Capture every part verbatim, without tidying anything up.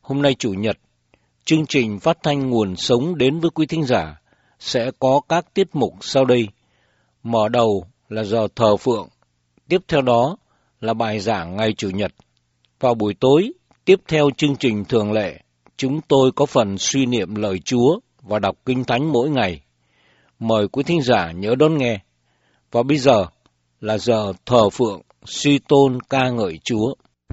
Hôm nay Chủ nhật, chương trình phát thanh Nguồn Sống đến với quý thính giả sẽ có các tiết mục sau đây. Mở đầu là giờ thờ phượng, tiếp theo đó là bài giảng ngày Chủ nhật. Vào buổi tối, tiếp theo chương trình thường lệ, chúng tôi có phần suy niệm lời Chúa và đọc Kinh Thánh mỗi ngày. Mời quý thính giả nhớ đón nghe. Và bây giờ là giờ thờ phượng, suy tôn ca ngợi Chúa.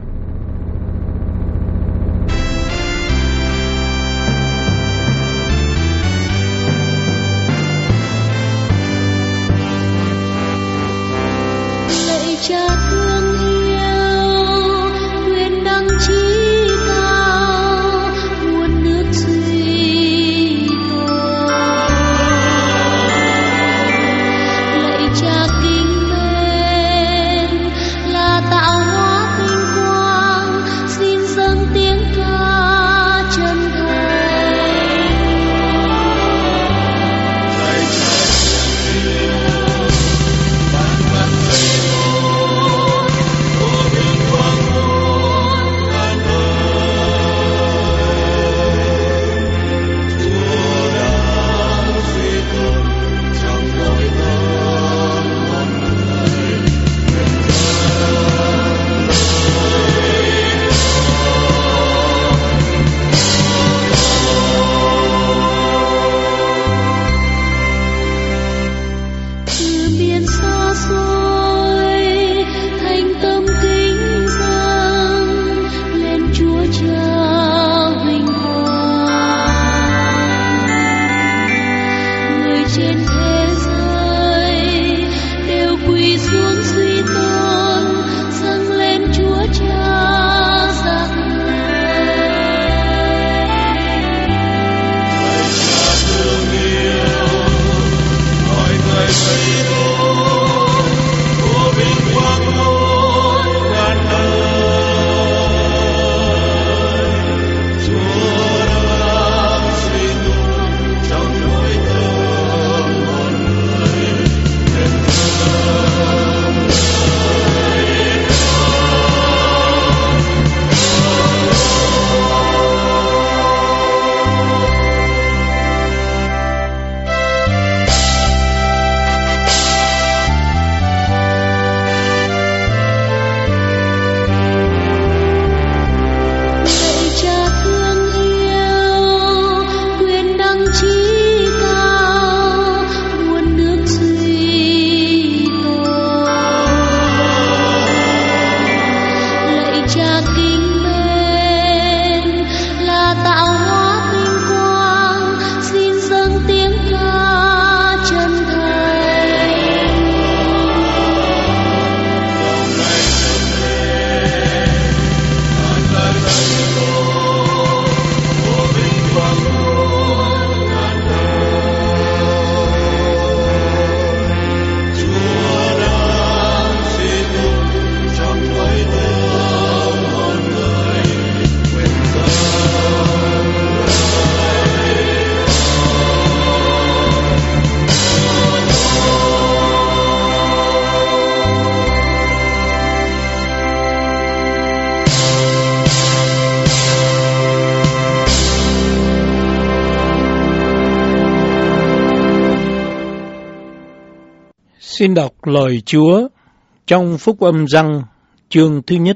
Cha thương yêu, nguyện đăng chí cao, nguồn nước duy tồn. Lạy Cha kính mến, là tạo hóa tinh quang, xin dâng tiếng ca chân thành. Lạy Cha yêu, ban ban thầy Xin đọc lời Chúa trong Phúc Âm Giăng chương thứ nhất.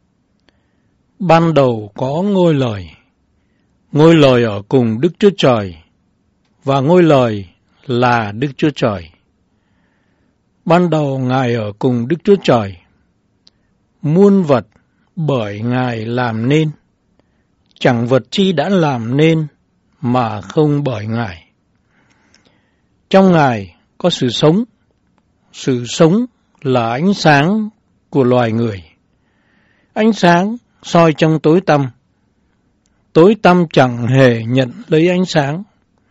Ban đầu có ngôi lời, ngôi lời ở cùng Đức Chúa Trời, và ngôi lời là Đức Chúa Trời. Ban đầu Ngài ở cùng Đức Chúa Trời, muôn vật bởi Ngài làm nên, chẳng vật chi đã làm nên mà không bởi Ngài. Trong Ngài có sự sống, sự sống là ánh sáng của loài người. Ánh sáng soi trong tối tăm, tối tăm chẳng hề nhận lấy ánh sáng.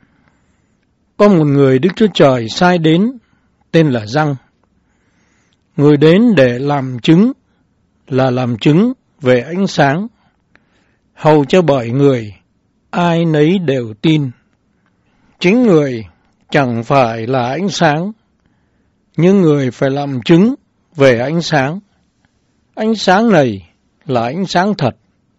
Có một người Đức Chúa Trời sai đến, tên là Giăng. Người đến để làm chứng, là làm chứng về ánh sáng, hầu cho bởi người, ai nấy đều tin. Chính người chẳng phải là ánh sáng, nhưng người phải làm chứng về ánh sáng. Ánh sáng này là ánh sáng thật,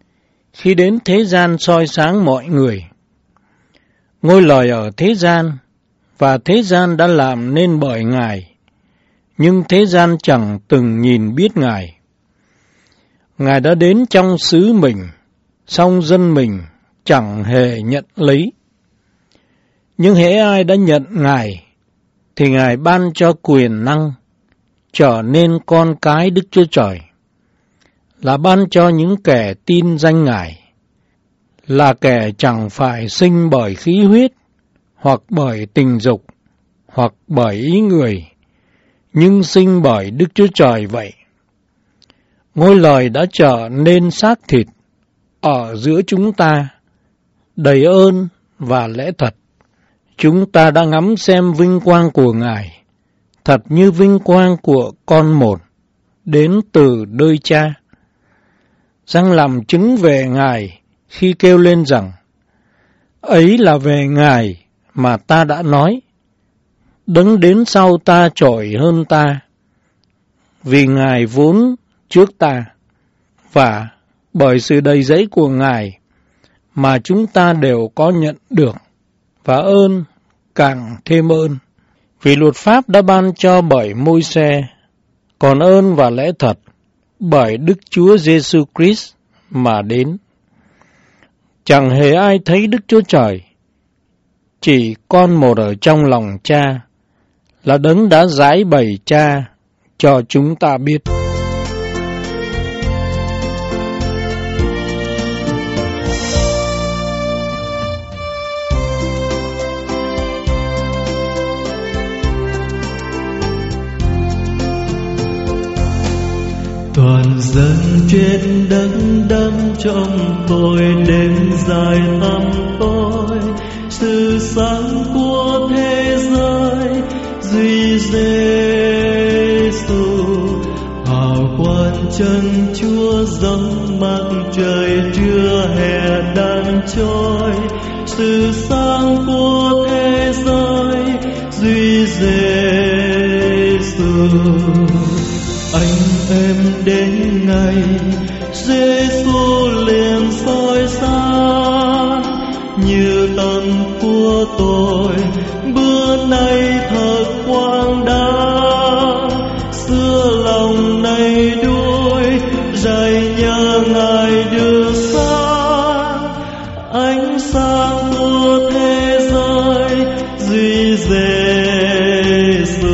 khi đến thế gian soi sáng mọi người. Ngôi lời ở thế gian, và thế gian đã làm nên bởi Ngài, nhưng thế gian chẳng từng nhìn biết Ngài. Ngài đã đến trong xứ mình, song dân mình chẳng hề nhận lấy. Nhưng hễ ai đã nhận Ngài, thì Ngài ban cho quyền năng, trở nên con cái Đức Chúa Trời, là ban cho những kẻ tin danh Ngài, là kẻ chẳng phải sinh bởi khí huyết, hoặc bởi tình dục, hoặc bởi ý người, nhưng sinh bởi Đức Chúa Trời vậy. Ngôi lời đã trở nên xác thịt ở giữa chúng ta, đầy ơn và lẽ thật. Chúng ta đã ngắm xem vinh quang của Ngài, thật như vinh quang của con một, đến từ nơi Cha. Răng làm chứng về Ngài khi kêu lên rằng, ấy là về Ngài mà ta đã nói, đấng đến sau ta trội hơn ta, vì Ngài vốn trước ta, và bởi sự đầy dẫy của Ngài mà chúng ta đều có nhận được, và ơn càng thêm ơn. Vì luật pháp đã ban cho bởi Môi-se, còn ơn và lẽ thật bởi Đức Chúa Giêsu Christ mà đến. Chẳng hề ai thấy Đức Chúa Trời, chỉ con một ở trong lòng Cha, là đấng đã giải bày Cha cho chúng ta biết. Toàn dân trên đất đắm trong tôi, đêm dài tăm tối, sự sáng của thế giới duy Giêsu. Hào quang chân Chúa giống mặt trời trưa hè đang trôi, sự sáng của thế giới duy Giêsu. Anh em đến ngày Giêsu liền soi sáng, như tâm của tôi bữa nay thật quang đãng. Xưa lòng này đuối dạy nhờ Ngài đưa sáng, ánh sáng của thế giới duy Giêsu.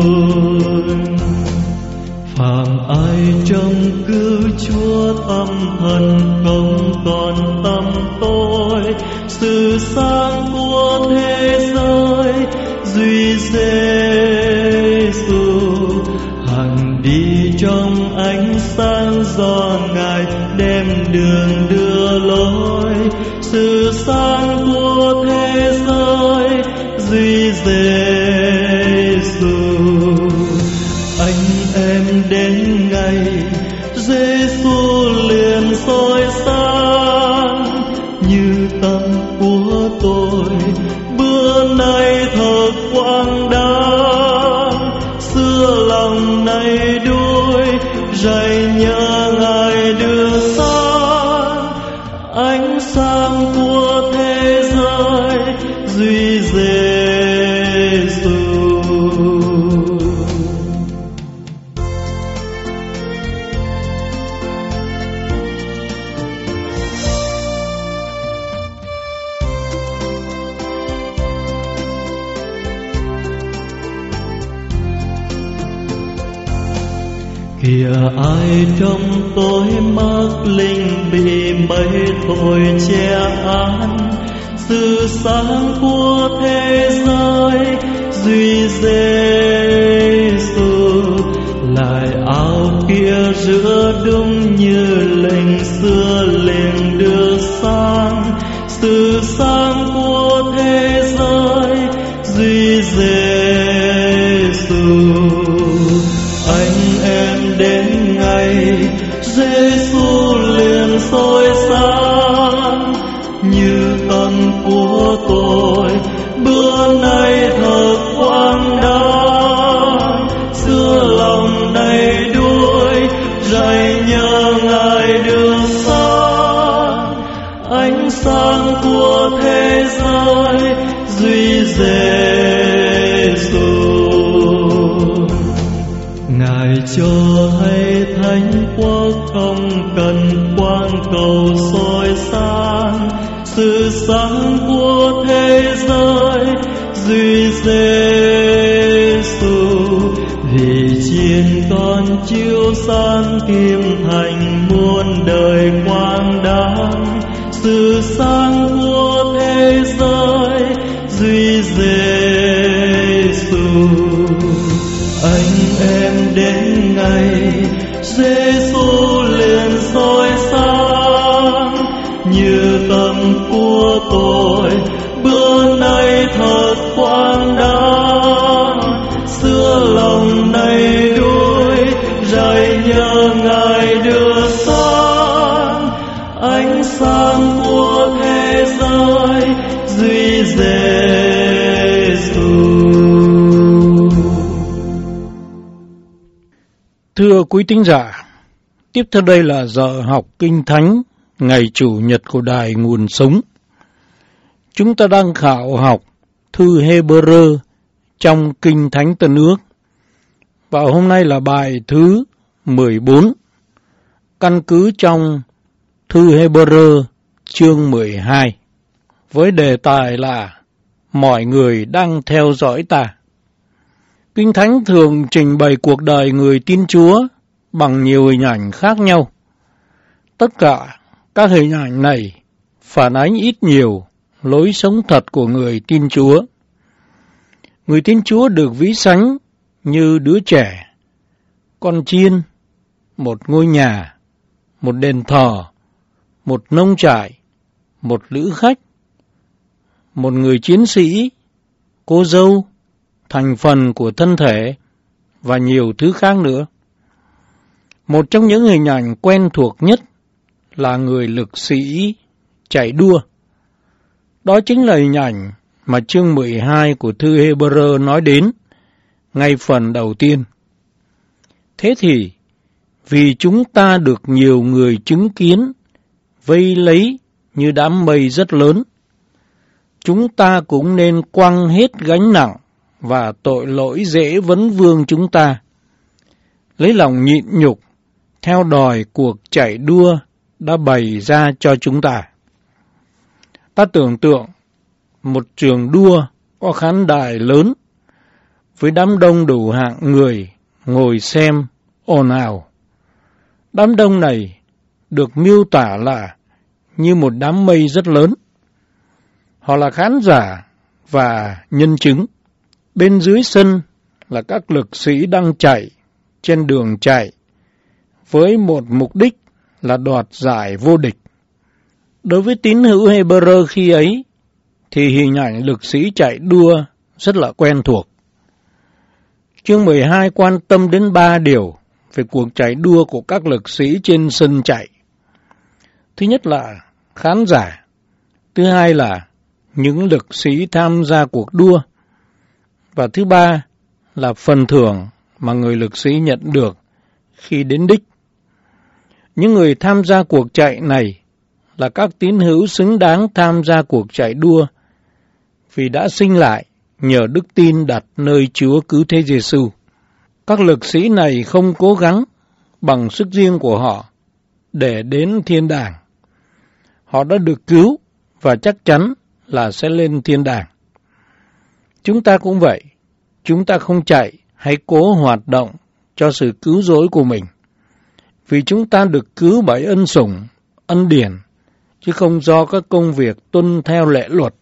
Phàm ai trông cứu Chúa tâm thần không còn tâm tối, sự sáng của thế giới duy Giêsu. Hằng đi trong ánh sáng do Ngài đem đường đưa lối, sự sáng của thế giới duy Giêsu. Anh em đến ngày Giêsu liền soi sáng, như tâm của tôi bữa nay thật quang đãng. Xưa lòng này đuối dạy nhờ Ngài đưa sáng, ánh sáng của thế giới duy Giêsu. Kìa ai trong tôi mắc linh bị mây thôi che án, sự sáng của thế giới duy Giêsu. Lại áo kia giữa đúng như lệnh xưa liền đưa sáng, sự sáng của thế giới duy Giêsu. Anh em đến ngày Giêsu liền soi sáng, như tâm của tôi bữa nay thật quang đãng. Xưa lòng này đuối dạy nhờ Ngài đưa sáng, ánh sáng của thế giới duy Giêsu. Ngài cho hay thánh quốc không cần quang cầu soi sáng, sự sáng của thế giới duy Giêsu. Vì chiên con chiếu sáng kim thành muôn đời quang đãng, sự sáng của thế giới duy Giêsu. Anh em đến ngày Giêsu liền soi sáng, như tâm của tôi bữa nay thật quang đãng. Xưa lòng này đuối rải nhờ Ngài đưa sáng, ánh sáng của thế giới duy Giêsu. Thưa quý tín giả, tiếp theo đây là giờ học Kinh Thánh ngày Chủ nhật của Đài Nguồn Sống. Chúng ta đang khảo học thư Hê-bơ-rơ trong Kinh Thánh Tân Ước. Và hôm nay là bài thứ mười bốn, căn cứ trong thư Hê-bơ-rơ chương mười hai, với đề tài là mọi người đang theo dõi ta. Kinh Thánh thường trình bày cuộc đời người tin Chúa bằng nhiều hình ảnh khác nhau. Tất cả các hình ảnh này phản ánh ít nhiều lối sống thật của người tin Chúa. Người tin Chúa được ví sánh như đứa trẻ, con chiên, một ngôi nhà, một đền thờ, một nông trại, một lữ khách, một người chiến sĩ, cô dâu, thành phần của thân thể và nhiều thứ khác nữa. Một trong những hình ảnh quen thuộc nhất là người lực sĩ chạy đua. Đó chính là hình ảnh mà chương mười hai của thư Hê-bơ-rơ nói đến ngay phần đầu tiên. Thế thì, vì chúng ta được nhiều người chứng kiến vây lấy như đám mây rất lớn, chúng ta cũng nên quăng hết gánh nặng và tội lỗi dễ vấn vương chúng ta, lấy lòng nhịn nhục theo đòi cuộc chạy đua đã bày ra cho chúng ta. Ta tưởng tượng một trường đua có khán đài lớn với đám đông đủ hạng người ngồi xem ồn ào. Đám đông này được miêu tả là như một đám mây rất lớn. Họ là khán giả và nhân chứng. Bên dưới sân là các lực sĩ đang chạy trên đường chạy với một mục đích là đoạt giải vô địch. Đối với tín hữu Hê-bơ-rơ khi ấy thì hình ảnh lực sĩ chạy đua rất là quen thuộc. Chương mười hai quan tâm đến ba điều về cuộc chạy đua của các lực sĩ trên sân chạy. Thứ nhất là khán giả, thứ hai là những lực sĩ tham gia cuộc đua, và thứ ba là phần thưởng mà người lực sĩ nhận được khi đến đích. Những người tham gia cuộc chạy này là các tín hữu xứng đáng tham gia cuộc chạy đua vì đã sinh lại nhờ đức tin đặt nơi Chúa Cứu Thế Giêsu. Các lực sĩ này không cố gắng bằng sức riêng của họ để đến thiên đàng. Họ đã được cứu và chắc chắn là sẽ lên thiên đàng. Chúng ta cũng vậy. Chúng ta không chạy hay cố hoạt động cho sự cứu rỗi của mình, vì chúng ta được cứu bởi ân sủng, ân điển, chứ không do các công việc tuân theo lệ luật.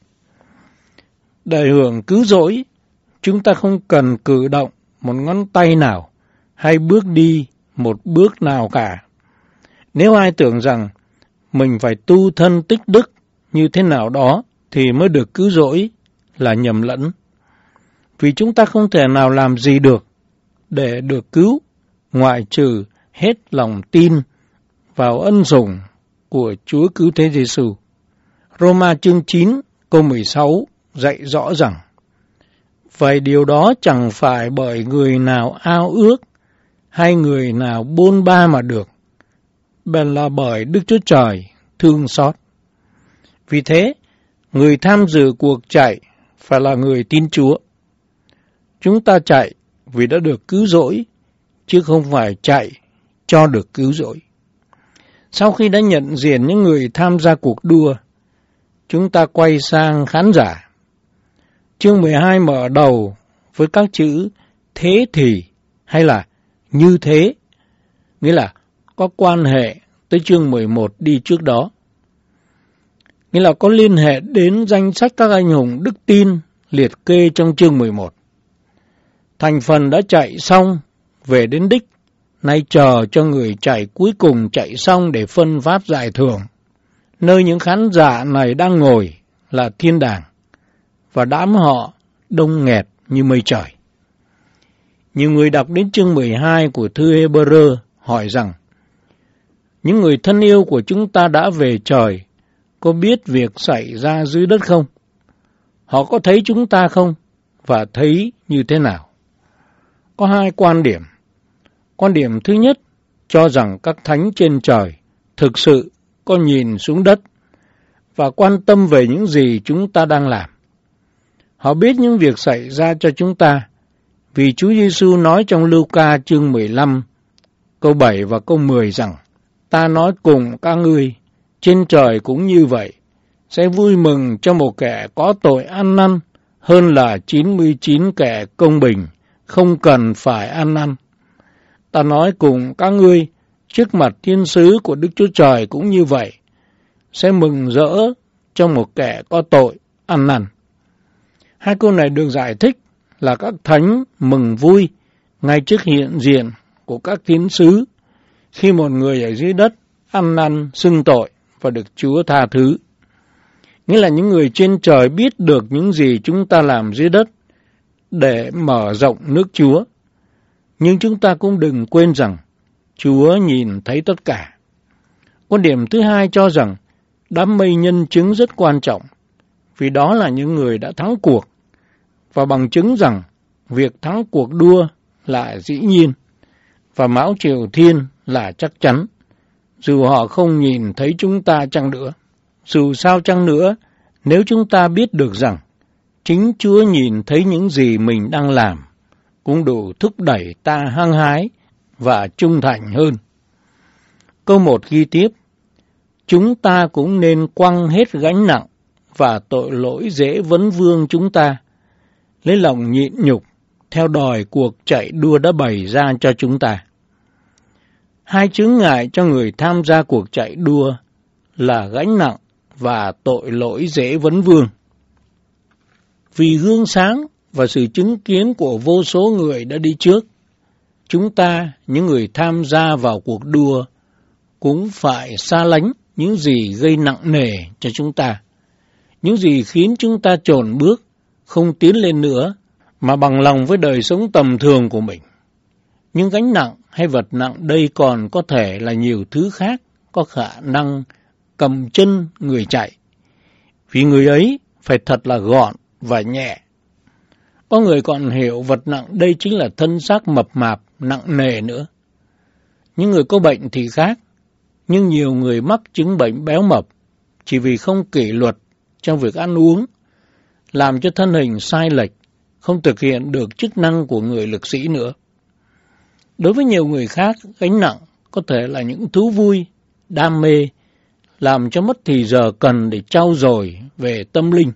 Để hưởng cứu rỗi, chúng ta không cần cử động một ngón tay nào hay bước đi một bước nào cả. Nếu ai tưởng rằng mình phải tu thân tích đức như thế nào đó thì mới được cứu rỗi là nhầm lẫn. Vì chúng ta không thể nào làm gì được để được cứu, ngoại trừ hết lòng tin vào ân sủng của Chúa Cứu Thế Giêsu. Roma chương chín câu mười sáu dạy rõ rằng: vậy điều đó chẳng phải bởi người nào ao ước hay người nào bôn ba mà được, bèn là bởi Đức Chúa Trời thương xót. Vì thế, người tham dự cuộc chạy phải là người tin Chúa. Chúng ta chạy vì đã được cứu rỗi, chứ không phải chạy cho được cứu rỗi. Sau khi đã nhận diện những người tham gia cuộc đua, chúng ta quay sang khán giả. Chương mười hai mở đầu với các chữ thế thì hay là như thế, nghĩa là có quan hệ tới chương mười một đi trước đó. Nghĩa là có liên hệ đến danh sách các anh hùng đức tin liệt kê trong chương mười một. Thành phần đã chạy xong, về đến đích, nay chờ cho người chạy cuối cùng chạy xong để phân phát giải thưởng. Nơi những khán giả này đang ngồi là thiên đàng, và đám họ đông nghẹt như mây trời. Nhiều người đọc đến chương mười hai của thư Hê-bơ-rơ hỏi rằng, những người thân yêu của chúng ta đã về trời, có biết việc xảy ra dưới đất không? Họ có thấy chúng ta không? Và thấy như thế nào? Có hai quan điểm. Quan điểm thứ nhất cho rằng các thánh trên trời thực sự có nhìn xuống đất và quan tâm về những gì chúng ta đang làm. Họ biết những việc xảy ra cho chúng ta, vì Chúa Giêsu nói trong Luca chương mười lăm, câu bảy và câu mười rằng, ta nói cùng các ngươi, trên trời cũng như vậy, sẽ vui mừng cho một kẻ có tội ăn năn hơn là chín mươi chín kẻ công bình, không cần phải ăn năn. Ta nói cùng các ngươi, trước mặt thiên sứ của Đức Chúa Trời cũng như vậy, sẽ mừng rỡ cho một kẻ có tội ăn năn. Hai câu này được giải thích là các thánh mừng vui ngay trước hiện diện của các thiên sứ khi một người ở dưới đất ăn năn xưng tội và được Chúa tha thứ. Nghĩa là những người trên trời biết được những gì chúng ta làm dưới đất để mở rộng nước Chúa. Nhưng chúng ta cũng đừng quên rằng Chúa nhìn thấy tất cả. Quan điểm thứ hai cho rằng đám mây nhân chứng rất quan trọng, vì đó là những người đã thắng cuộc, và bằng chứng rằng việc thắng cuộc đua là dĩ nhiên, và mão triều thiên là chắc chắn, dù họ không nhìn thấy chúng ta chăng nữa. Dù sao chăng nữa, nếu chúng ta biết được rằng chính Chúa nhìn thấy những gì mình đang làm, cũng đủ thúc đẩy ta hăng hái và trung thành hơn. Câu một ghi tiếp, chúng ta cũng nên quăng hết gánh nặng và tội lỗi dễ vấn vương chúng ta, lấy lòng nhịn nhục theo đòi cuộc chạy đua đã bày ra cho chúng ta. Hai chướng ngại cho người tham gia cuộc chạy đua là gánh nặng và tội lỗi dễ vấn vương. Vì gương sáng và sự chứng kiến của vô số người đã đi trước, chúng ta, những người tham gia vào cuộc đua, cũng phải xa lánh những gì gây nặng nề cho chúng ta, những gì khiến chúng ta chồn bước, không tiến lên nữa, mà bằng lòng với đời sống tầm thường của mình. Nhưng gánh nặng hay vật nặng đây còn có thể là nhiều thứ khác, có khả năng cầm chân người chạy, vì người ấy phải thật là gọn và nhẹ. Có người còn hiểu vật nặng đây chính là thân xác mập mạp, nặng nề nữa. Những người có bệnh thì khác, nhưng nhiều người mắc chứng bệnh béo mập chỉ vì không kỷ luật trong việc ăn uống, làm cho thân hình sai lệch, không thực hiện được chức năng của người lực sĩ nữa. Đối với nhiều người khác, gánh nặng có thể là những thú vui, đam mê, làm cho mất thì giờ cần để trau dồi về tâm linh.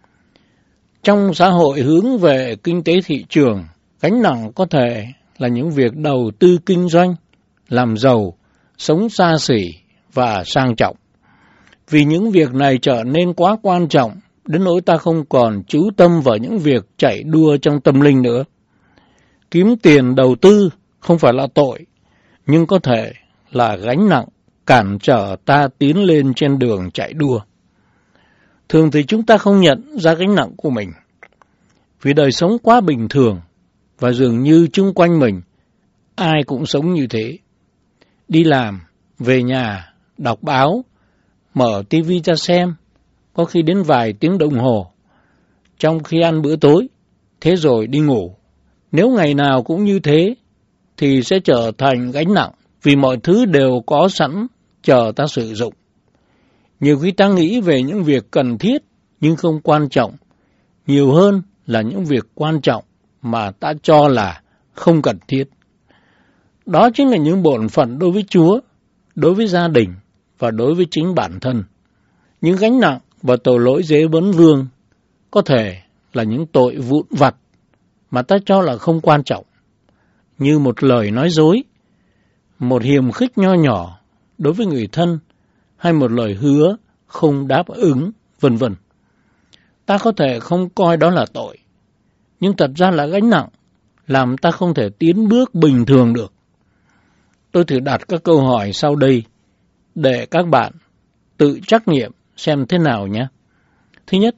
Trong xã hội hướng về kinh tế thị trường, gánh nặng có thể là những việc đầu tư kinh doanh, làm giàu, sống xa xỉ và sang trọng. Vì những việc này trở nên quá quan trọng, đến nỗi ta không còn chú tâm vào những việc chạy đua trong tâm linh nữa. Kiếm tiền đầu tư không phải là tội, nhưng có thể là gánh nặng cản trở ta tiến lên trên đường chạy đua. Thường thì chúng ta không nhận ra gánh nặng của mình, vì đời sống quá bình thường, và dường như chung quanh mình, ai cũng sống như thế. Đi làm, về nhà, đọc báo, mở tivi ra xem, có khi đến vài tiếng đồng hồ, trong khi ăn bữa tối, thế rồi đi ngủ. Nếu ngày nào cũng như thế, thì sẽ trở thành gánh nặng, vì mọi thứ đều có sẵn chờ ta sử dụng. Nhiều khi ta nghĩ về những việc cần thiết nhưng không quan trọng, nhiều hơn là những việc quan trọng mà ta cho là không cần thiết. Đó chính là những bổn phận đối với Chúa, đối với gia đình và đối với chính bản thân. Những gánh nặng và tội lỗi dễ vấn vương có thể là những tội vụn vặt mà ta cho là không quan trọng, như một lời nói dối, một hiềm khích nho nhỏ đối với người thân, hay một lời hứa không đáp ứng, vân vân. Ta có thể không coi đó là tội, nhưng thật ra là gánh nặng, làm ta không thể tiến bước bình thường được. Tôi thử đặt các câu hỏi sau đây để các bạn tự trắc nghiệm xem thế nào nhé. Thứ nhất,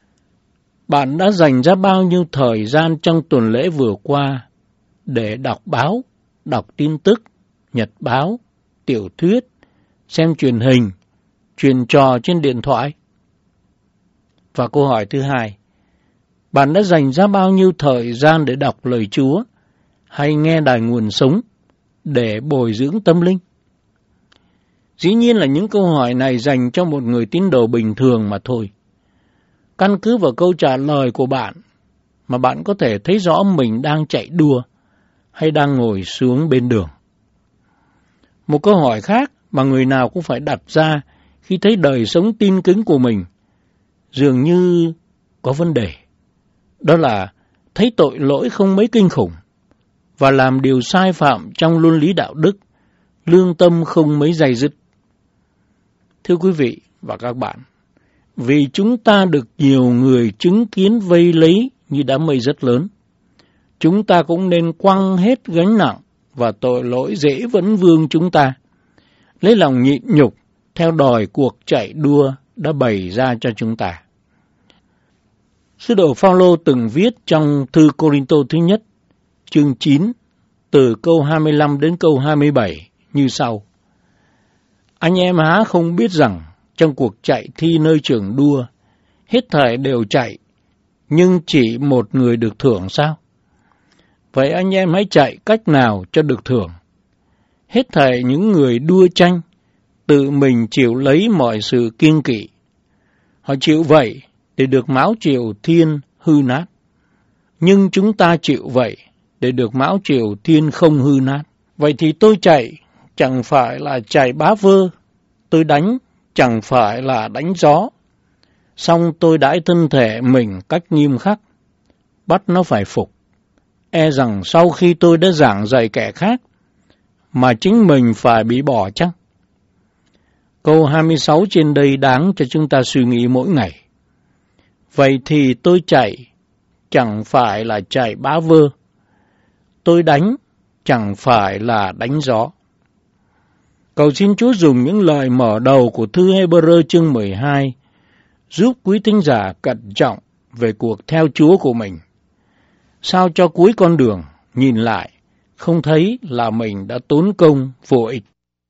bạn đã dành ra bao nhiêu thời gian trong tuần lễ vừa qua để đọc báo, đọc tin tức, nhật báo, tiểu thuyết, xem truyền hình, truyền trò trên điện thoại? Và câu hỏi thứ hai, bạn đã dành ra bao nhiêu thời gian để đọc lời Chúa hay nghe đài Nguồn Sống để bồi dưỡng tâm linh? Dĩ nhiên là những câu hỏi này dành cho một người tín đồ bình thường mà thôi. Căn cứ vào câu trả lời của bạn mà bạn có thể thấy rõ mình đang chạy đua hay đang ngồi xuống bên đường. Một câu hỏi khác mà người nào cũng phải đặt ra khi thấy đời sống tin kính của mình dường như có vấn đề. Đó là thấy tội lỗi không mấy kinh khủng và làm điều sai phạm trong luân lý đạo đức, lương tâm không mấy day dứt. Thưa quý vị và các bạn, vì chúng ta được nhiều người chứng kiến vây lấy như đám mây rất lớn, chúng ta cũng nên quăng hết gánh nặng và tội lỗi dễ vấn vương chúng ta, lấy lòng nhịn nhục theo đòi cuộc chạy đua đã bày ra cho chúng ta. Sứ đồ Phao-lô từng viết trong thư Cô-rinh-tô thứ nhất, chương chín, từ câu hai mươi lăm đến câu hai mươi bảy như sau. Anh em há không biết rằng trong cuộc chạy thi nơi trường đua, hết thảy đều chạy, nhưng chỉ một người được thưởng sao? Vậy anh em hãy chạy cách nào cho được thưởng? Hết thảy những người đua tranh, tự mình chịu lấy mọi sự kiêng kỵ. Họ chịu vậy để được mão triều thiên hư nát. Nhưng chúng ta chịu vậy để được mão triều thiên không hư nát. Vậy thì tôi chạy chẳng phải là chạy bá vơ, tôi đánh chẳng phải là đánh gió. Song tôi đãi thân thể mình cách nghiêm khắc, bắt nó phải phục. E rằng sau khi tôi đã giảng dạy kẻ khác, mà chính mình phải bị bỏ chăng? Câu hai mươi sáu trên đây đáng cho chúng ta suy nghĩ mỗi ngày. Vậy thì tôi chạy chẳng phải là chạy bá vơ, tôi đánh chẳng phải là đánh gió. Cầu xin Chúa dùng những lời mở đầu của thư Hê-bơ-rơ chương mười hai giúp quý thính giả cẩn trọng về cuộc theo Chúa của mình, sao cho cuối con đường nhìn lại không thấy là mình đã tốn công vô ích.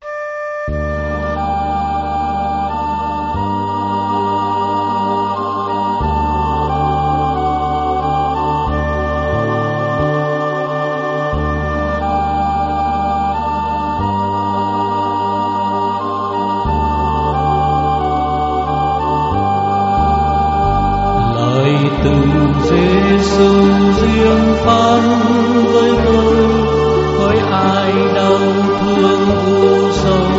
Từ Giê-xu riêng phán với tôi, với ai đau thương u sâu,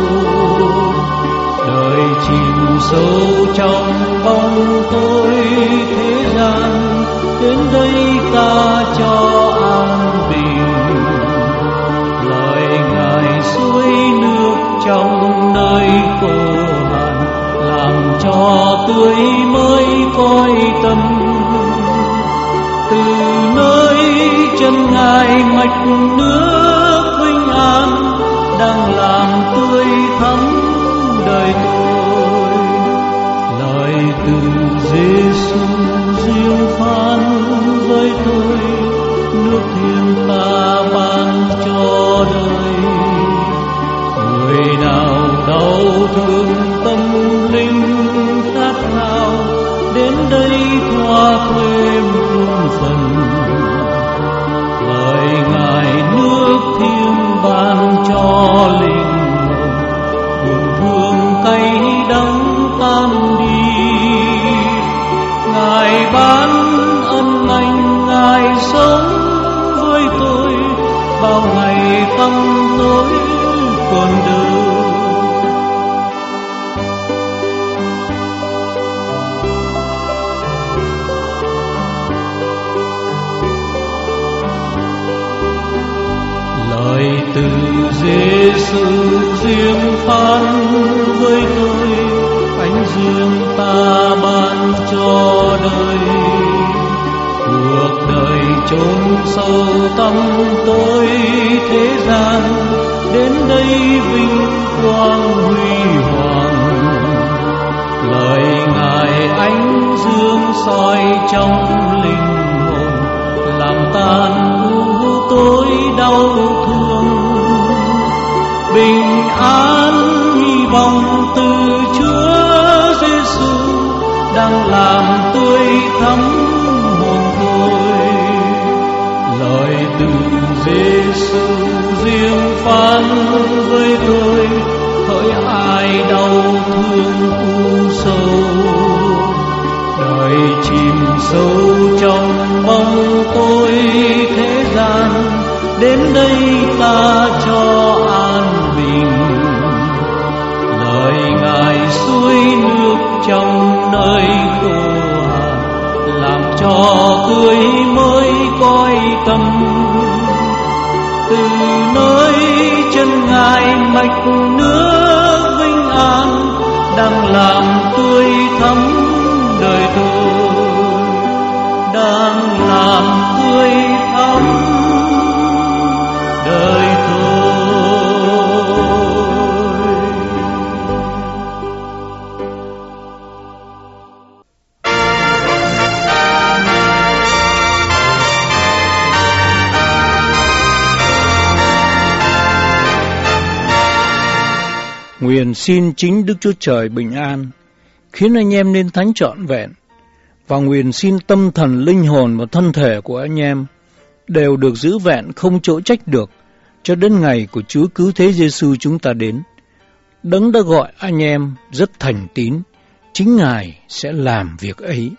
đời chìm sâu trong bóng tối thế gian, đến đây ta cho an bình. Lời Ngài suối nước trong nơi khô hạn, làm cho tươi mới cõi tâm. Từ nơi chân Ngài mạch nước vinh an, đang làm tươi thắm đời tôi. Lời từ Giê-xu riêng phán với tôi, nước thiên ta ban cho đời. Người nào đau thương tâm linh khát khao, đến đây thoa thêm thương phần. Lời Ngài nước thiêng ban cho linh hồn, buồn thương cay đắng ta Giêsu riêng phán với tôi, ánh dương ta ban cho đời. Cuộc đời chốn sâu tăm tối thế gian, đến đây vinh quang huy hoàng. Lời Ngài ánh dương soi trong linh hồn, làm tan u tối đau thương. Bình an hy vọng từ Chúa Giêsu đang làm tươi thắm hồn tôi. Lời từ Giêsu riêng phán với tôi, hỡi ai đau thương u sầu. Đời chìm sâu trong bóng tối thế gian, đến đây ta cho an bình. Lời Ngài suối nước trong nơi khô hạn, làm cho tươi mới cõi tâm. Từ nơi chân Ngài mạch nước vinh an, đang làm tươi thắm đời tôi, đang làm tươi thắm đời tôi. Nguyện xin chính Đức Chúa Trời bình an, khiến anh em nên thánh trọn vẹn, và nguyện xin tâm thần, linh hồn và thân thể của anh em đều được giữ vẹn không chỗ trách được, cho đến ngày của Chúa Cứu Thế Giêsu chúng ta đến. Đấng đã gọi anh em rất thành tín, chính Ngài sẽ làm việc ấy.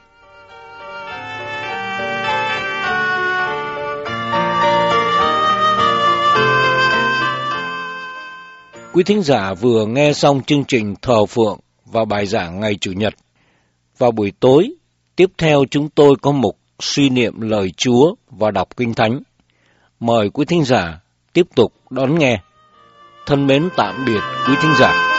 Quý thính giả vừa nghe xong chương trình thờ phượng và bài giảng ngày Chủ nhật. Vào buổi tối, tiếp theo chúng tôi có mục suy niệm lời Chúa và đọc Kinh Thánh. Mời quý thính giả tiếp tục đón nghe. Thân mến tạm biệt quý thính giả.